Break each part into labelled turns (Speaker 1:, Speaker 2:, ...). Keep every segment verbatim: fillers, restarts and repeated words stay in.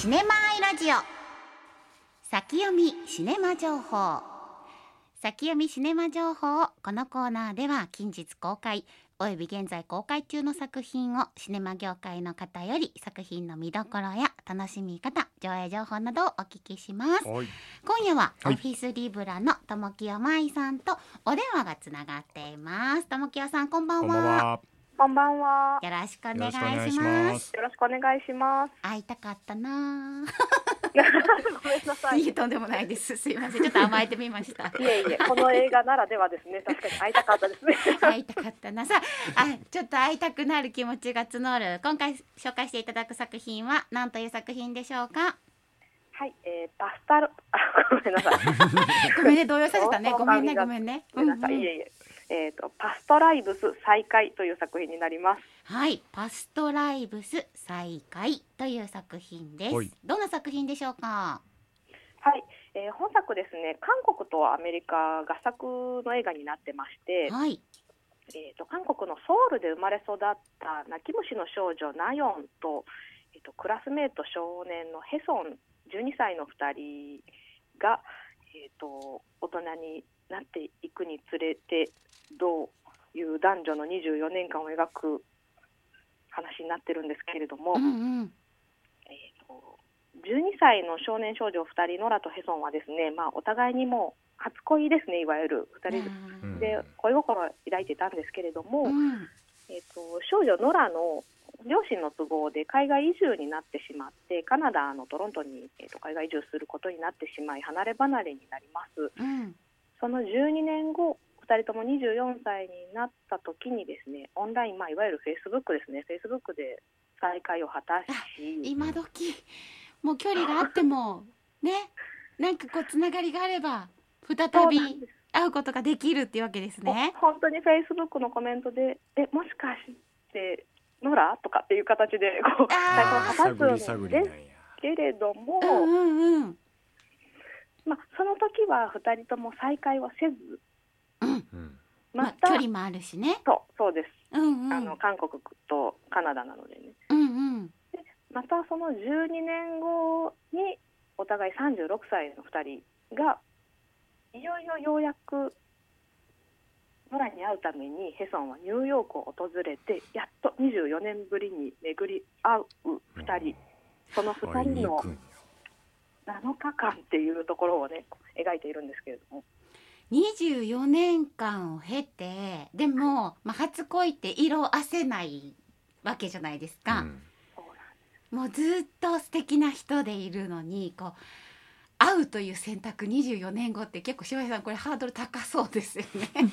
Speaker 1: シネマアイラジオ先読みシネマ情報。先読みシネマ情報。このコーナーでは近日公開および現在公開中の作品をシネマ業界の方より作品の見どころや楽しみ方、上映情報などをお聞きします。今夜はオフィスリブラの友清舞さんとお電話がつながっています。友清さん、こんばんは。
Speaker 2: こんばんは。
Speaker 3: こんばんは。
Speaker 1: よろしくお願いし
Speaker 2: よろしくお
Speaker 1: ま
Speaker 2: 願いします
Speaker 1: す。
Speaker 3: よろしくお願いします。
Speaker 1: 会いたかったな。
Speaker 3: ごめんなさい。
Speaker 1: いい、とんでもないです。すいません、ちょっと甘えてみました。
Speaker 3: いえいえ、この映画ならではですね。確かに会いたかったですね。
Speaker 1: 会いたかったな。さあ、あ、ちょっと会いたくなる気持ちが募る。今回紹介していただく作品は何という作品でしょうか。
Speaker 3: はい、えー、パスタル、あ、ごめんなさい。
Speaker 1: ごめんね、動揺させたね。ごめんね、ごめんね。
Speaker 3: ごめんなさい。いえいえ。えっと、パストライブス再開という作品になります。
Speaker 1: はい、パストライブス再開という作品です。
Speaker 2: はい、
Speaker 1: どんな作品でしょうか。
Speaker 3: はい、えー、本作ですね、韓国とアメリカ合作の映画になってまして、
Speaker 1: はい、
Speaker 3: えーと、韓国のソウルで生まれ育った泣き虫の少女ナヨンと、えーと、クラスメート少年のヘソンじゅうにさいのふたりが、えーと、大人になっていくにつれてどういう男女のにじゅうよねんかんを描く話になってるんですけれども、
Speaker 1: うんうん、
Speaker 3: えーと、じゅうにさいの少年少女ふたり、ノラとヘソンはですね、まあ、お互いにもう初恋ですね、いわゆるふたりで恋心を抱いてたんですけれども、
Speaker 1: うん、
Speaker 3: えーと、少女ノラの両親の都合で海外移住になってしまって、カナダのトロントに、えーと、海外移住することになってしまい離れ離れになります、
Speaker 1: うん、
Speaker 3: そのじゅうにねんご、ふたりともにじゅうよんさいになった時にですね、オンライン、まあ、いわゆるフェイスブックですね、フェイスブックで再会を果たし、
Speaker 1: 今時もう距離があってもね、なんかこうつながりがあれば再び会うことができるっていうわけですね。
Speaker 3: 本当にフェイスブックのコメントで、え、もしかしてノラとかっていう形でこう再会を果たすんですけれども、
Speaker 1: うんうんうん、
Speaker 3: まあ、その時はふたりとも再会はせず、
Speaker 1: うん、
Speaker 3: また、
Speaker 1: まあ、距離もあるしね。
Speaker 3: そう、そうです、
Speaker 1: うんうん、
Speaker 3: あの韓国とカナダなのでね、
Speaker 1: うんうん、
Speaker 3: でまたそのじゅうにねんごにお互いさんじゅうろくさいのふたりがいよいよようやくノラに会うためにヘソンはニューヨークを訪れて、やっとにじゅうよねんぶりに巡り会うふたり、そのふたりのなのかかんっていうところをね描いているんですけれども、
Speaker 1: にじゅうよねんかんを経て、でも、まあ、初恋って色あせないわけじゃないですか、うん、
Speaker 3: そう
Speaker 1: なんです。もうずっと素敵な人でいるのにこう会うという選択にじゅうよねんごって結構柴井さん、これハードル高そうですよね。だ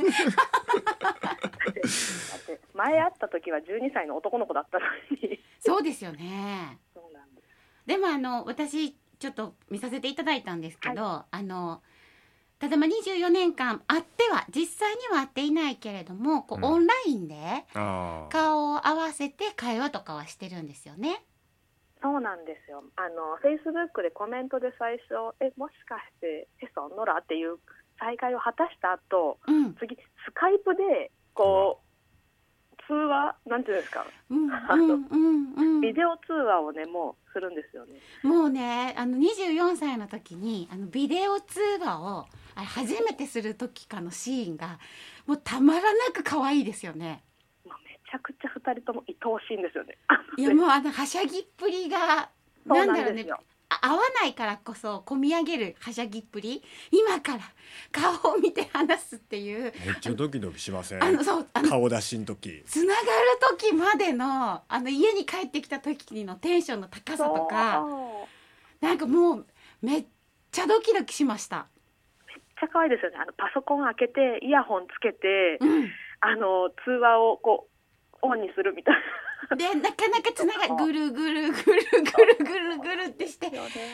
Speaker 3: って前会った時はじゅうにさいの男の子だったのに。
Speaker 1: そうですよね。
Speaker 3: そうなんです。
Speaker 1: でもあの私ちょっと見させていただいたんですけど、はい、あのただまあにじゅうよねんかん会っては実際には会っていないけれども、こう、うん、オンラインで顔を合わせて会話とかはしてるんですよね。
Speaker 3: そうなんですよ。あのフェイスブックでコメントで最初、え、もしかしてヘソンノラっていう再会を果たした後、うん、次スカイプでこう、うん、通話なんていうんですか、うんうんうんうん、ビデオ通話をねもうするんですよね。
Speaker 1: もうね、あのにじゅうよんさいの時にあのビデオ通話をあれ初めてする時かのシーンがもうたまらなく可愛いですよね。
Speaker 3: めちゃくちゃふたりとも愛おしいんですよね。
Speaker 1: いやもうあのはしゃぎっぷりがなんだろうね、合わないからこそ込み上げるはしゃぎっぷり、今から顔を見て話すっていう、
Speaker 2: めっちゃドキドキしません？
Speaker 1: あのそうあの
Speaker 2: 顔出しの時、
Speaker 1: つながる時までのあの家に帰ってきた時のテンションの高さとか、なんかもうめっちゃドキドキしました。
Speaker 3: めっちゃ可愛いですよね。あのパソコン開けてイヤホンつけて、うん、あの通話をこうオンにするみたいな。
Speaker 1: でなかなかつながぐるぐるぐるぐるぐるぐるってして、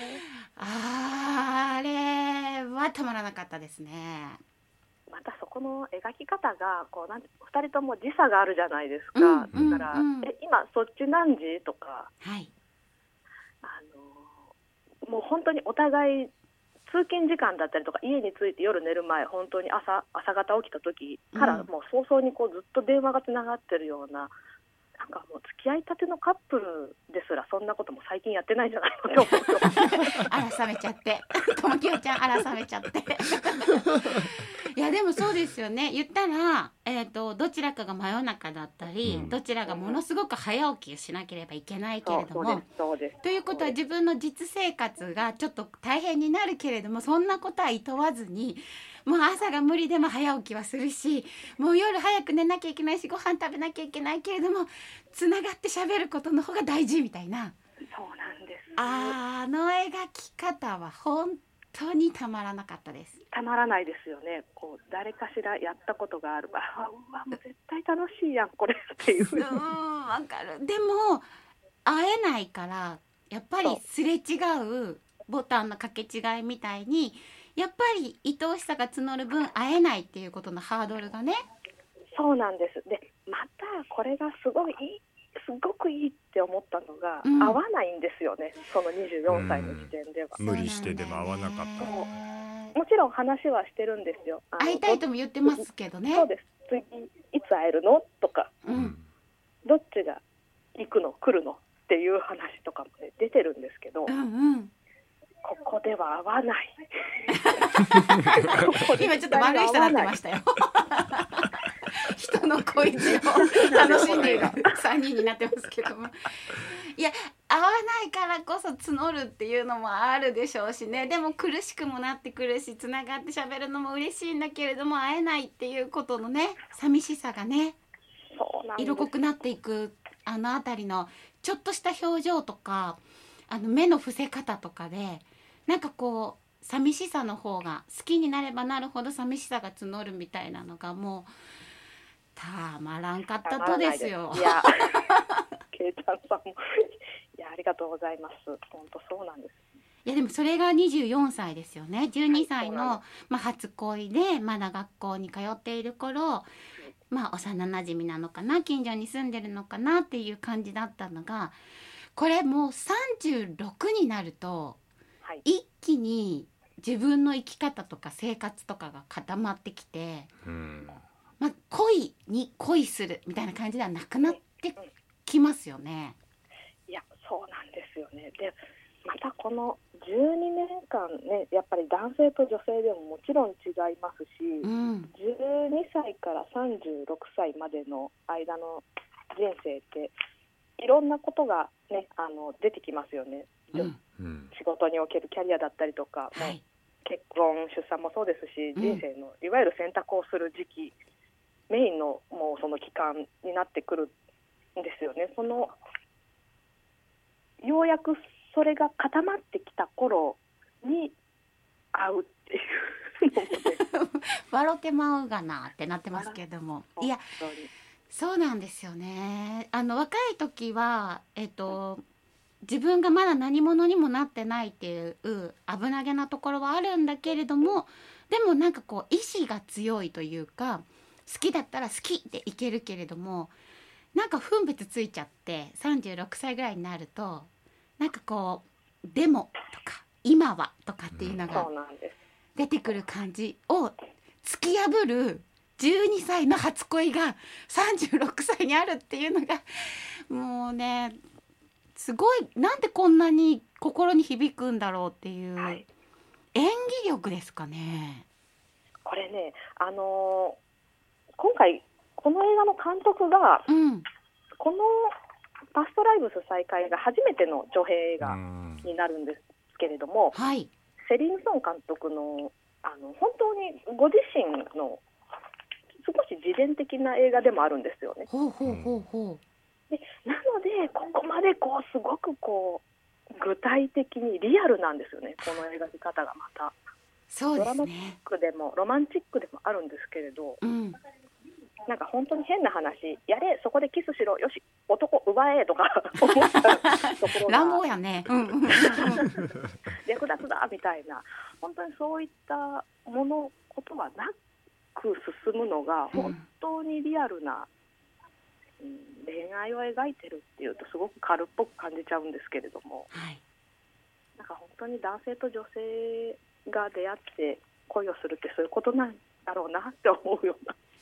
Speaker 1: あ, あれはたまらなかったですね。
Speaker 3: またそこの描き方がこうなんふたりとも時差があるじゃないですか、うん、だから、うんうん、え今そっち何時とか、はい、あのもう本当にお互い通勤時間だったりとか家に着いて夜寝る前、本当に 朝, 朝方起きた時からもう早々にこうずっと電話がつながってるような、なんかもう付き合いたてのカップルですらそんなことも最近やってないんじゃないのって思うと
Speaker 1: あら冷めちゃってともきよちゃんあら冷めちゃっていやでもそうですよね。言ったら、えー、とどちらかが真夜中だったり、
Speaker 2: うん
Speaker 1: どちらがものすごく早起きをしなければいけないけれども、
Speaker 3: そうそうですそうです
Speaker 1: ということは自分の実生活がちょっと大変になるけれども、そんなことはいとわずに、もう朝が無理でも早起きはするし、もう夜早く寝なきゃいけないし、ご飯食べなきゃいけないけれども、つながって喋ることの方が大事みたいな。
Speaker 3: そうなんです。
Speaker 1: あの描き方は本当にたまらなかったです。
Speaker 3: たまらないですよね。こう誰かしらやったことがある、あうわもう絶対楽しいやんこれっていう
Speaker 1: うーんわかる。でも会えないからやっぱりすれ違うボタンの掛け違いみたいに、やっぱり愛おしさが募る分会えないっていうことのハードルがね。
Speaker 3: そうなんです。でまたこれがすごいいいすごくいいって思ったのが、
Speaker 1: うん、
Speaker 3: 合わないんですよね、そのにじゅうよんさいの時点では。
Speaker 2: 無理してでも会わなかった。
Speaker 3: もちろん話はしてるんですよ。あの
Speaker 1: 会いたいとも言ってますけどね。
Speaker 3: そうです。次いつ会えるのとか、
Speaker 1: うん、
Speaker 3: どっちが行くの来るのっていう話とかも、ね、出てるんですけど、
Speaker 1: うんうん、
Speaker 3: ここでは会わない
Speaker 1: 今ちょっと悪い人になってましたよ人の恋路を楽しんでいるさんにんになってますけども、いや会わないからこそ募るっていうのもあるでしょうしね。でも苦しくもなってくるし、つながって喋るのも嬉しいんだけれども、会えないっていうことのね寂しさがね、
Speaker 3: そうなんです。
Speaker 1: 色濃くなっていくあのあたりのちょっとした表情とか、あの目の伏せ方とかで、なんかこう寂しさの方が好きになればなるほど寂しさが募るみたいなのがもうたまらんかったとですよ。
Speaker 3: いやけいちゃんさんもいやありがとうございます。本当そうなんです。
Speaker 1: いやでもそれがにじゅうよんさいですよね。じゅうにさいの、
Speaker 3: はい、
Speaker 1: まあ、初恋でまだ学校に通っている頃、まあ幼なじみなのかな、近所に住んでるのかなっていう感じだったのが、これもうさんじゅうろくになると、
Speaker 3: はい、
Speaker 1: 一気に自分の生き方とか生活とかが固まってきて、
Speaker 2: うん
Speaker 1: まあ、恋に恋するみたいな感じではなくなってきますよね。
Speaker 3: いやそうなんですよね。でまたこのじゅうにねんかんね、やっぱり男性と女性でももちろん違いますし、
Speaker 1: うん、
Speaker 3: じゅうにさいからさんじゅうろくさいまでの間の人生っていろんなことが、ね、あの出てきますよね、
Speaker 1: うん
Speaker 2: うん、
Speaker 3: 仕事におけるキャリアだったりとか、
Speaker 1: はい、
Speaker 3: もう結婚出産もそうですし、人生のいわゆる選択をする時期、メインのもうその期間になってくるんですよね。そのようやくそれが固まってきた頃に会うっていうのもね
Speaker 1: 笑ってまうがなってなってますけども、いや
Speaker 3: 本当に
Speaker 1: そうなんですよね。あの若い時は、えっと、自分がまだ何者にもなってないっていう危なげなところはあるんだけれども、でもなんかこう意志が強いというか、好きだったら好きっていけるけれども、なんか分別ついちゃってさんじゅうろくさいぐらいになると、なんかこうでもとか今はとかっていうのが
Speaker 3: そうなんです。
Speaker 1: 出てくる感じを突き破るじゅうにさいの初恋がさんじゅうろくさいにあるっていうのがもうね、すごい、なんでこんなに心に響くんだろうっていう、
Speaker 3: はい、
Speaker 1: 演技力ですかね。
Speaker 3: これね、あのー今回この映画の監督が、
Speaker 1: うん、
Speaker 3: このパストライブス再開が初めての長編映画
Speaker 2: うん
Speaker 3: になるんですけれども、
Speaker 1: はい、
Speaker 3: セリーヌ・ソン監督の、あの本当にご自身の少し自伝的な映画でもあるんですよね。
Speaker 1: ほうほうほうほ
Speaker 3: でなのでここまでこうすごくこう具体的にリアルなんですよね、この描き方がまた。
Speaker 1: う、そう
Speaker 3: ドラマチッ
Speaker 1: ですね。
Speaker 3: クでもロマンチックでもあるんですけれど、
Speaker 1: うん、
Speaker 3: なんか本当に変な話、やれそこでキスしろ、よし男奪えとか思ったところが
Speaker 1: 乱暴やね。うんうんうん
Speaker 3: 略奪だみたいな、本当にそういったものことはなく進むのが本当にリアルな、うん、恋愛を描いてるっていうとすごく軽っぽく感じちゃうんですけれども、
Speaker 1: はい、
Speaker 3: なんか本当に男性と女性が出会って恋をするってそういうことなんだろうなって思うような。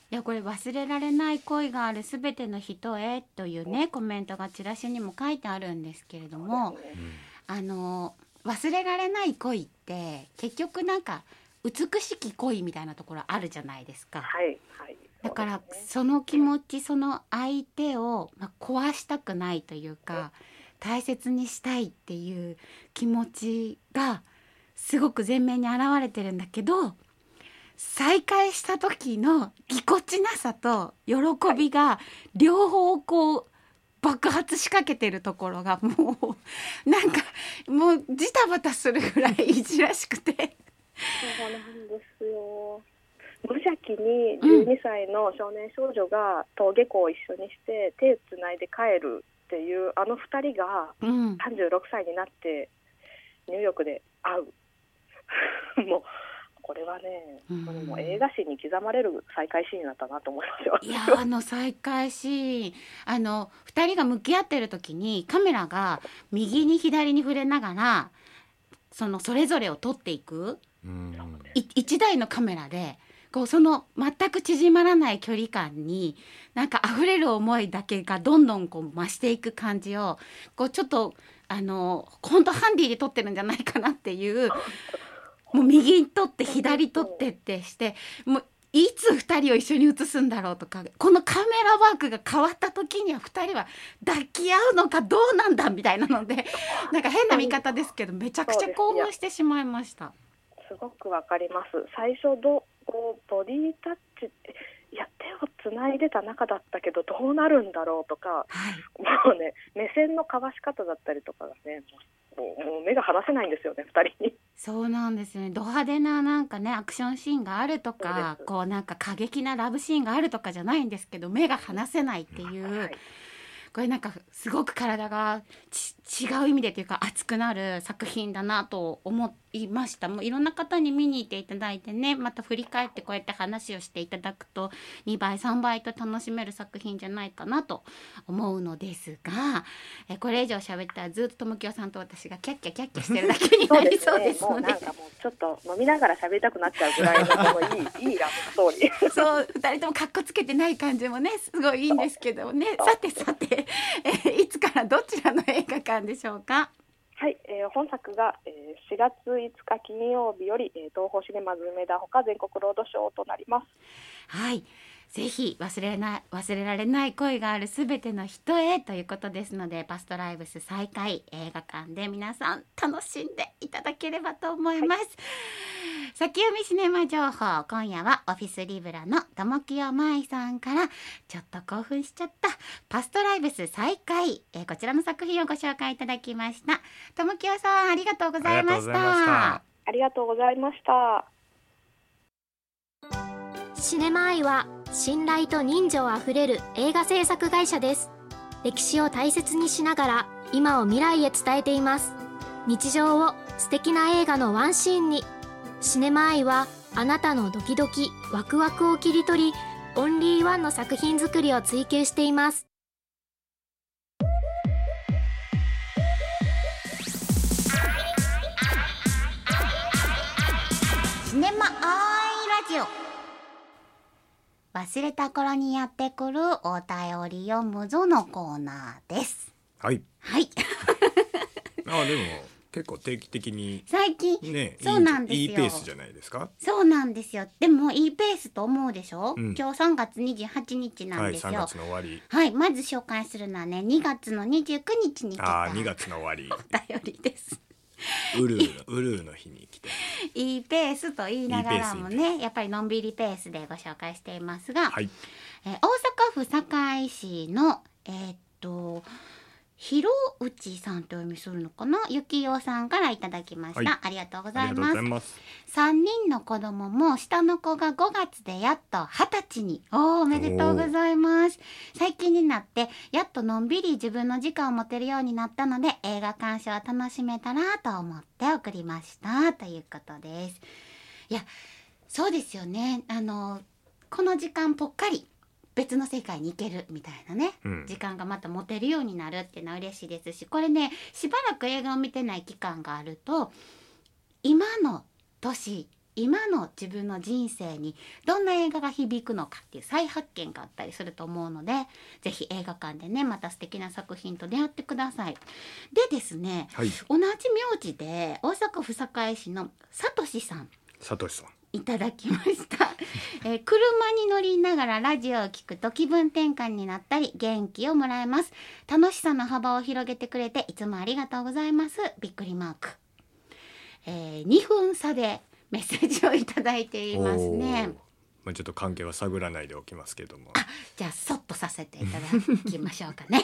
Speaker 1: いやこれ忘れられない恋があるすべての人へというねコメントがチラシにも書いてあるんですけれども、あの忘れられない恋って結局なんか美しき恋みたいなところあるじゃないですか。
Speaker 3: はいはい、
Speaker 1: だから
Speaker 3: そうですね、
Speaker 1: その気持ちその相手を、まあ、壊したくないというか大切にしたいっていう気持ちがすごく前面に現れてるんだけど、再会した時のぎこちなさと喜びが両方こう爆発しかけてるところがもうなんかもうジタバタするぐらいいじらしくて
Speaker 3: そうなんですよ。無邪気にじゅうにさいの少年少女が登下校を一緒にして手つないで帰るっていうあのふたりが
Speaker 1: うん、
Speaker 3: さんじゅうろくさいになってニューヨークで会うもうこれはね、
Speaker 1: うん
Speaker 3: これもう映画史に刻まれる再会シーンだったなと思いますよ。
Speaker 1: いやあの再会シーン、あのふたりが向き合ってる時にカメラが右に左に触れながらそのそれぞれを撮っていく、
Speaker 2: うん
Speaker 1: い一台のカメラでこうその全く縮まらない距離感になんか溢れる思いだけがどんどんこう増していく感じをこうちょっとあの本当ハンディで撮ってるんじゃないかなっていうもう右に撮って左撮ってってしてもういつふたりを一緒に写すんだろうとかこのカメラワークが変わった時にはふたりは抱き合うのかどうなんだみたいなのでなんか変な見方ですけどめちゃくちゃ興奮してしまいました。
Speaker 3: すごくわかります。最初どこうボディタッチっていや手をつないでた仲だったけどどうなるんだろうとか、
Speaker 1: はい、
Speaker 3: もうね目線の交わし方だったりとかがねもう、もう目が離せないんですよねふたりに。
Speaker 1: そうなんですよね。ド派手ななんかねアクションシーンがあるとかこうなんか過激なラブシーンがあるとかじゃないんですけど目が離せないっていう、
Speaker 3: はい、
Speaker 1: これなんかすごく体がち違う意味でというか熱くなる作品だなと思いました。もういろんな方に見に行っていただいてねまた振り返ってこうやって話をしていただくとにばいさんばいと楽しめる作品じゃないかなと思うのですが、えこれ以上喋ったらずっと友清さんと私がキャッキャキャッキャしてるだけになりそうですので、
Speaker 3: もうなんかもうちょっと飲みながら喋りたくなっちゃうぐらいのこのいいいいラブストーリー。
Speaker 1: そうふたりともかっこつけてない感じもねすごいいいんですけどね。さてさて、えー、いつからどちらの映画館でしょうか。
Speaker 3: はい、えー、本作が、えー、しがついつか金曜日より、えー、東宝シネマズ梅田ほか全国ロードショーとなります。
Speaker 1: はい、ぜひ忘れない忘れられない恋があるすべての人へということですのでパストライブス再開映画館で皆さん楽しんでいただければと思います、はい、先読みシネマ情報、今夜はオフィスリブラの友清舞さんからちょっと興奮しちゃったパストライブス再開、えー、こちらの作品をご紹介いただきました。友清さんありがとうございました。
Speaker 3: ありがとうございました。
Speaker 4: シネマアイは信頼と人情あふれる映画制作会社です。歴史を大切にしながら今を未来へ伝えています。日常を素敵な映画のワンシーンに。シネマアイはあなたのドキドキワクワクを切り取りオンリーワンの作品作りを追求しています。
Speaker 1: シネマアイラジオ、忘れた頃にやってくるお便り読むぞのコーナーです。
Speaker 2: はい
Speaker 1: はい
Speaker 2: あでも結構定期的に
Speaker 1: 最近
Speaker 2: ね
Speaker 1: そうなんですよ、
Speaker 2: いいいいペースじゃないですか。
Speaker 1: そうなんですよ。でもいいペースと思うでしょ、
Speaker 2: うん、
Speaker 1: 今日さんがつにじゅうはちにちなんですよ。
Speaker 2: はい、さんがつの終わり。
Speaker 1: はい、まず紹介するのはねにがつのにじゅうくにちに来た
Speaker 2: あにがつの終わり
Speaker 1: お便りです
Speaker 2: ウルーのウルーの日に来て
Speaker 1: いいペースと言いながらもねやっぱりのんびりペースでご紹介していますが、
Speaker 2: はい、
Speaker 1: えー、大阪府堺市のえー、っとひろうちさんとお読みするのかな、ゆきよさんからいただきました、はい、ありがとうございます。さんにんの子供も下の子がごがつでやっとはたちに。お, おめでとうございます。最近になってやっとのんびり自分の時間を持てるようになったので映画鑑賞を楽しめたらと思って送りましたということです。いやそうですよね、あのこの時間ぽっかり別の世界に行けるみたいなね、うん、時間がまた持てるようになるっていうのは嬉しいですし、これねしばらく映画を見てない期間があると今の年今の自分の人生にどんな映画が響くのかっていう再発見があったりすると思うので、ぜひ映画館でねまた素敵な作品と出会ってください。でですね、
Speaker 2: はい、
Speaker 1: 同じ名字で大阪府堺市のさとしさん
Speaker 2: さとしさん
Speaker 1: いただきました、えー、車に乗りながらラジオを聞くと気分転換になったり元気をもらえます。楽しさの幅を広げてくれていつもありがとうございます。びっくりマーク、えー、にふん差でメッセージをいただいていますね。
Speaker 2: まあ、ちょっと関係は探らないでおきますけども、
Speaker 1: あ、じゃあそっとさせていただきましょうかね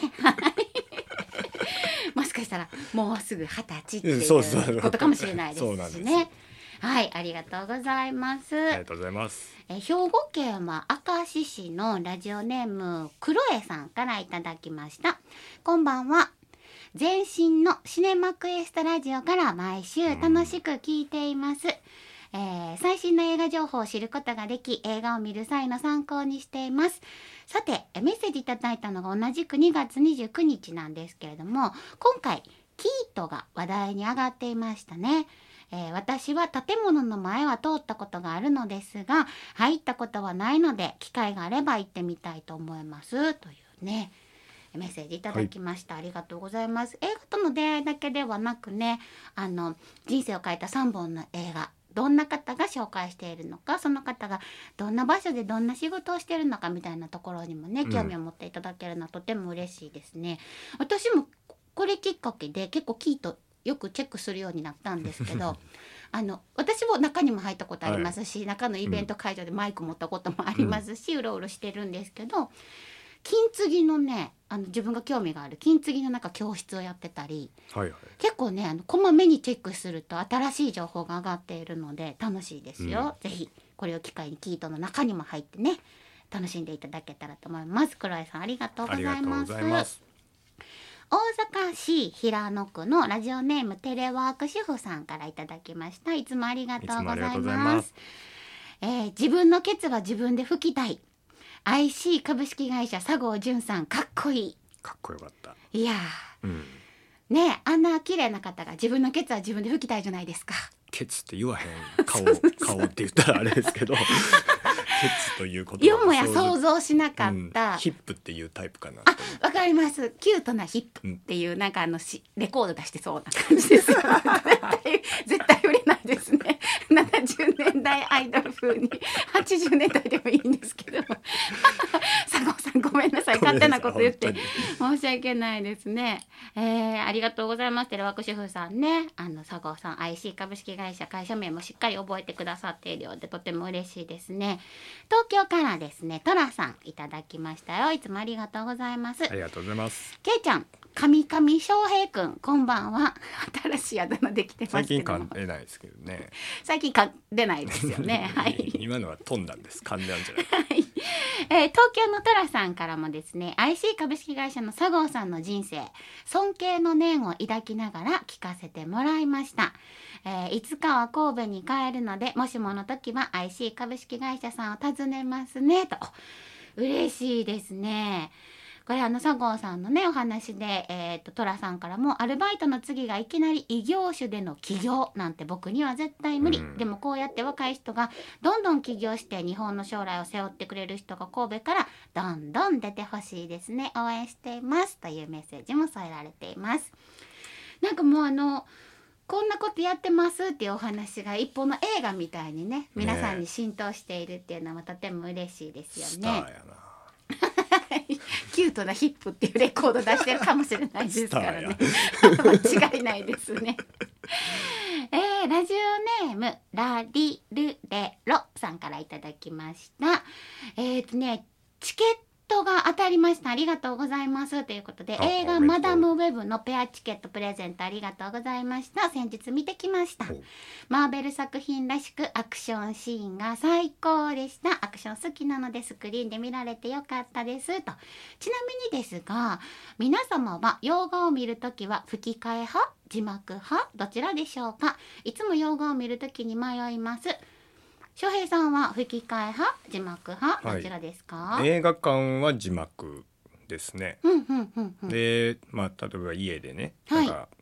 Speaker 1: もしかしたらもうすぐ二十歳っていうことかもしれないですしね。はい、ありがとうございます。
Speaker 2: ありがとうございます。
Speaker 1: え兵庫県は明石市のラジオネームクロエさんからいただきました。こんばんは。前身のシネマクエストラジオから毎週楽しく聞いています。えー、最新の映画情報を知ることができ、映画を見る際の参考にしています。さて、メッセージいただいたのが同じくにがつにじゅうくにちなんですけれども、今回キートが話題に上がっていましたね。えー、私は建物の前は通ったことがあるのですが入ったことはないので機会があれば行ってみたいと思いますというねメッセージいただきました、はい、ありがとうございます。映画との出会いだけではなくね、あの人生を変えたさんぼんの映画、どんな方が紹介しているのか、その方がどんな場所でどんな仕事をしているのかみたいなところにもね興味を持っていただけるのはとても嬉しいですね、うん、私もこれきっかけで結構キートよくチェックするようになったんですけどあの私も中にも入ったことありますし、はい、中のイベント会場でマイク持ったこともありますし、うん、うろうろしてるんですけど、金継ぎのねあの自分が興味がある金継ぎのなんか教室をやってたり、はいはい、結構ねあのこまめにチェックすると新しい情報が上がっているので楽しいですよ、うん、ぜひこれを機会にキートの中にも入ってね楽しんでいただけたらと思います。黒井さんありがとうございます。ありがとうございます。大阪市平野区のラジオネームテレワーク主婦さんからいただきました。いつもありがとうございます。えー、自分のケツは自分で拭きたい アイシー 株式会社佐合淳さん、かっこいい。
Speaker 2: かっこよかった。
Speaker 1: いやー、うん、ねあんな綺麗な方が自分のケツは自分で拭きたいじゃないですか。
Speaker 2: ケツって言わへん顔顔って言ったらあれですけどケツということ
Speaker 1: よもや想像しなかった、
Speaker 2: うん、ヒップっていうタイプかな。
Speaker 1: あ、わかります。キュートなヒップっていう、うん、なんかあのしレコード出してそうな感じです絶対絶対売れないですねななじゅうねんだいアイドル風にはちじゅうねんだいでもいいんですけど佐合さんごめんなさい、勝手なこと言って申し訳ないですね。えー、ありがとうございます。テレワーク主婦さんね、あの佐合さん アイシー 株式会社会社名もしっかり覚えてくださっているようでとても嬉しいですね。東京からですね、トラさんいただきましたよ。いつもありがとうございます。
Speaker 2: ありがとうございます。
Speaker 1: けいちゃん、神々翔平くん、こんばんは。新しいあだ名できてますけども、
Speaker 2: 最近噛んでないですけどね。
Speaker 1: 最近噛んでないですよねはい、
Speaker 2: 今のは飛んだんです。噛んだんじゃない、
Speaker 1: はいえー、東京のトラさんからもですね、 アイシー 株式会社の佐合さんの人生、尊敬の念を抱きながら聞かせてもらいました。えー、いつかは神戸に帰るので、もしもの時は アイシー 株式会社さんを訪ねますねと。嬉しいですね。これあの佐合さんのねお話で、えー、とトラさんからも、アルバイトの次がいきなり異業種での起業なんて僕には絶対無理、うん、でもこうやって若い人がどんどん起業して日本の将来を背負ってくれる人が神戸からどんどん出てほしいですね。応援していますというメッセージも添えられています。なんかもうあのこんなことやってますっていうお話が一本の映画みたいにね皆さんに浸透しているっていうのはとても嬉しいですよね。スターやなキュートなヒップっていうレコード出してるかもしれないですからね間違いないですねえー、ラジオネームラリルレロさんからいただきました。えーとねチケットが当たりました。ありがとうございますということで、映画マダムウェブのペアチケットプレゼントありがとうございました。先日見てきました。マーベル作品らしくアクションシーンが最高でした。アクション好きなのでスクリーンで見られてよかったですと。ちなみにですが、皆様は洋画を見るときは吹き替え派、字幕派、どちらでしょうか。いつも洋画を見るときに迷います。翔平さんは吹き替え派、字幕派、どちらですか？
Speaker 2: はい、映画館は字幕ですね。
Speaker 1: うんうんうんうん、
Speaker 2: で、まあ、例えば家でね、
Speaker 1: はい、
Speaker 2: なんか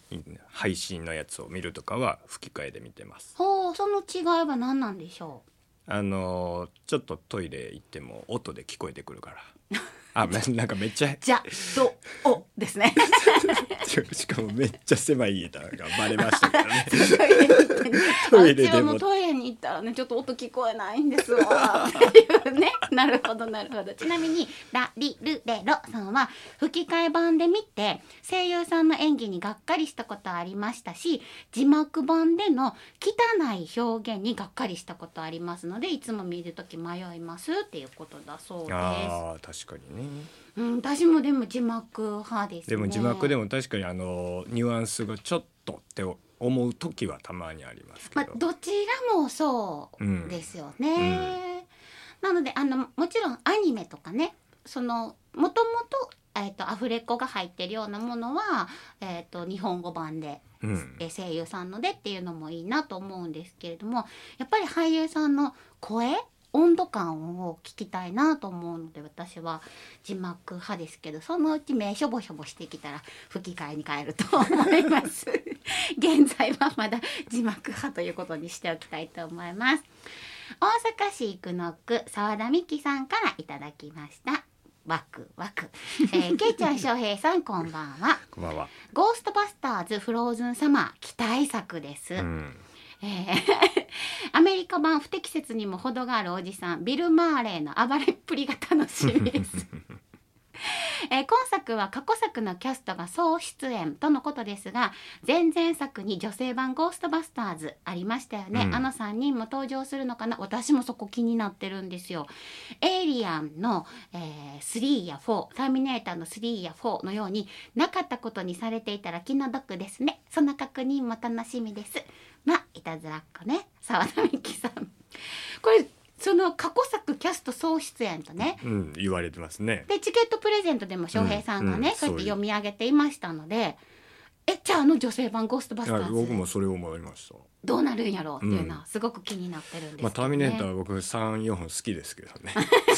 Speaker 2: 配信のやつを見るとかは吹き替えで見てます。
Speaker 1: ほう、その違いは何なんでしょ
Speaker 2: あのちょっとトイレ行っても音で聞こえてくるからあ、なんかめっちゃ
Speaker 1: う。じゃどおですね
Speaker 2: しかもめっちゃ狭い家だがバレましたからね
Speaker 1: ト
Speaker 2: トイレでも
Speaker 1: イレでもトイレに行ったらねちょっと音聞こえないんですわっていうねなるほどなるほど。ちなみにラリルレロさんは吹き替え版で見て声優さんの演技にがっかりしたことありましたし、字幕版での汚い表現にがっかりしたことありますので、いつも見るとき迷いますっていうことだそうです。
Speaker 2: あー確かにね、
Speaker 1: うん、私もでも字幕派ですね。
Speaker 2: でも字幕でも確かにあのニュアンスがちょっとって思う時はたまにありますけど、
Speaker 1: まあ、どちらもそうですよね、うんうん、なのであのもちろんアニメとかね、そのもともとえーとアフレコが入ってるようなものは、えーと日本語版で、うん、え声優さんのでっていうのもいいなと思うんですけれども、やっぱり俳優さんの声温度感を聞きたいなと思うので、私は字幕派ですけど、そのうち目しょぼしょぼしてきたら吹き替えに変えると思います現在はまだ字幕派ということにしておきたいと思います。大阪市生野区沢田美希さんからいただきました。ワクワク、えー、けいちゃん翔平さんこんばんは
Speaker 2: こんばんは。
Speaker 1: ゴーストバスターズフローズンサマー期待作です、うんえー、アメリカ版不適切にも程があるおじさんビル・マーレーの暴れっぷりが楽しみですえー、今作は過去作のキャストが総出演とのことですが、前々作に女性版ゴーストバスターズありましたよね、うん、あのさんにんも登場するのかな。私もそこ気になってるんですよ。エイリアンの、えー、スリーやフォー、ターミネーターのスリーやフォーのようになかったことにされていたら気の毒ですね。その確認も楽しみです。まあいたずらっ子ね、沢田美希さんこれその過去作キャスト総出演とね、
Speaker 2: うん、言われてますね。
Speaker 1: でチケットプレゼントでも翔平さんがね、うんうん、そうやって読み上げていましたので、えじゃああの女性版ゴーストバスターズ
Speaker 2: 僕もそれを思いました。
Speaker 1: どうなるんやろうっていうのはすごく気になってるんですけどね、
Speaker 2: まあ、ターミネーターは僕さん、よん好きですけどね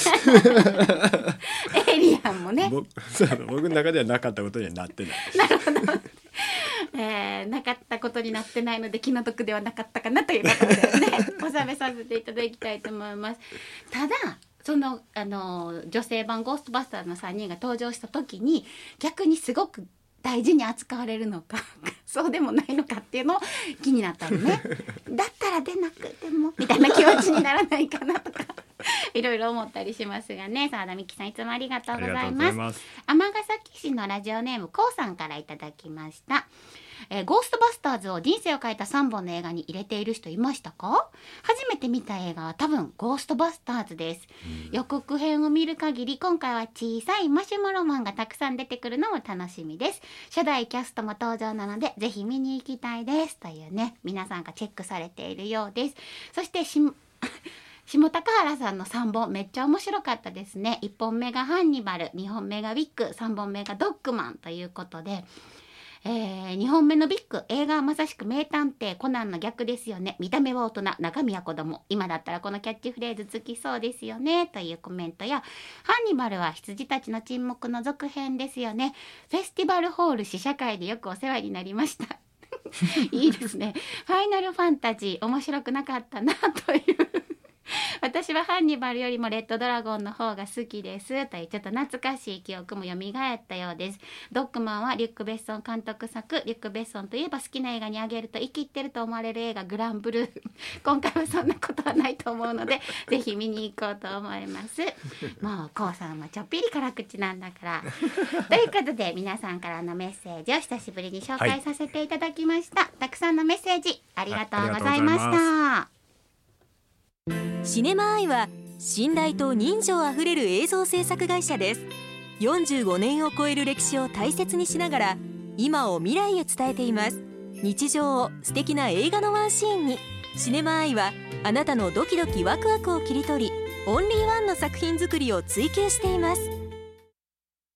Speaker 1: エイリアンもね
Speaker 2: 僕, 僕の中ではなかったことにはなってないです
Speaker 1: なるほどえー、なかったことになってないので気の毒ではなかったかなということでね収めさせていただきたいと思います。ただそのあの女性版ゴーストバスターズのさんにんが登場した時に逆にすごく大事に扱われるのかそうでもないのかっていうのを気になったりねだったら出なくてもみたいな気持ちにならないかなとかいろいろ思ったりしますがね。沢田美希さんいつもありがとうございます尼崎市のラジオネームこうさんからいただきました。えー、ゴーストバスターズを人生を変えたさんぼんの映画に入れている人いましたか？初めて見た映画は多分ゴーストバスターズです、うん、予告編を見る限り今回は小さいマシュマロマンがたくさん出てくるのも楽しみです。初代キャストも登場なのでぜひ見に行きたいですというね、皆さんがチェックされているようです。そしてし下高原さんのさんぼんめっちゃ面白かったですね。いっぽんめがハンニバル、にほんめがウィッグ、さんぼんめがドッグマンということで、えー、にほんめのビッグ、映画はまさしく名探偵コナンの逆ですよね。見た目は大人、中身は子供。今だったらこのキャッチフレーズつきそうですよねというコメントや、ハンニバルは羊たちの沈黙の続編ですよね。フェスティバルホール試写会でよくお世話になりましたいいですね。ファイナルファンタジー面白くなかったなという私はハンニバルよりもレッドドラゴンの方が好きですというちょっと懐かしい記憶も蘇ったようです。ドッグマンはリュック・ベッソン監督作。リュック・ベッソンといえば好きな映画にあげると生きってると思われる映画グランブルー今回はそんなことはないと思うのでぜひ見に行こうと思います。もうこうさんはちょっぴり辛口なんだからということで皆さんからのメッセージを久しぶりに紹介させていただきました、はい、たくさんのメッセージありがとうございました。
Speaker 5: シネマアイは信頼と人情あふれる映像制作会社です。よんじゅうごねんを超える歴史を大切にしながら今を未来へ伝えています。日常を素敵な映画のワンシーンに。シネマアイはあなたのドキドキワクワクを切り取りオンリーワンの作品作りを追求しています。